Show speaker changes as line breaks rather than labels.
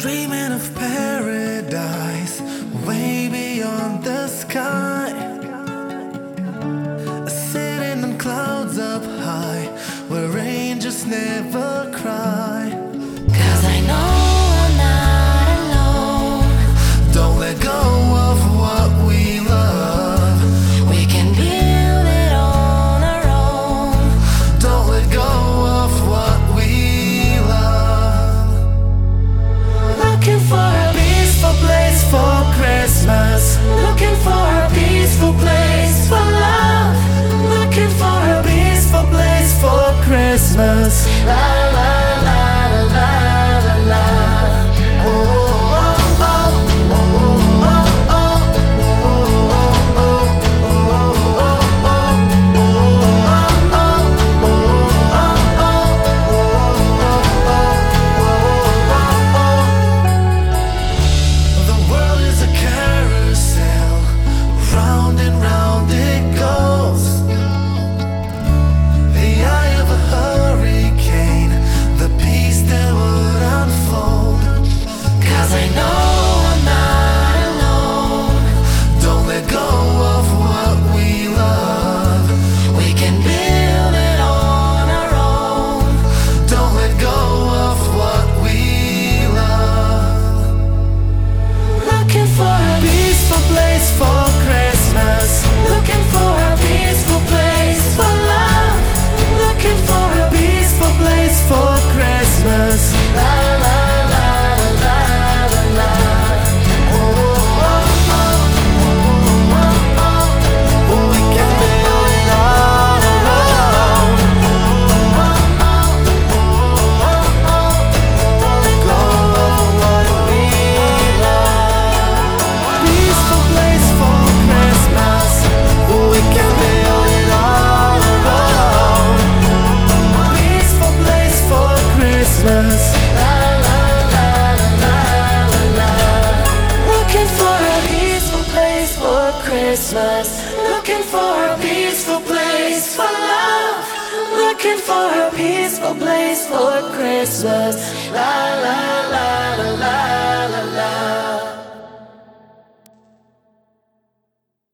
Dreaming of paradise way beyond the sky. Sitting on clouds up high where angels never cry.
'Cause I know I'm not alone.
Don't let go of what we love.
We can build it on our own.
Don't let go of what we love.
Looking for a peaceful place for Christmas. Looking for a peaceful place for love. Looking for a peaceful place for Christmas. La la la la la la. Christmas, looking for a peaceful place for love. Looking for a peaceful place for Christmas. La la la la la la la.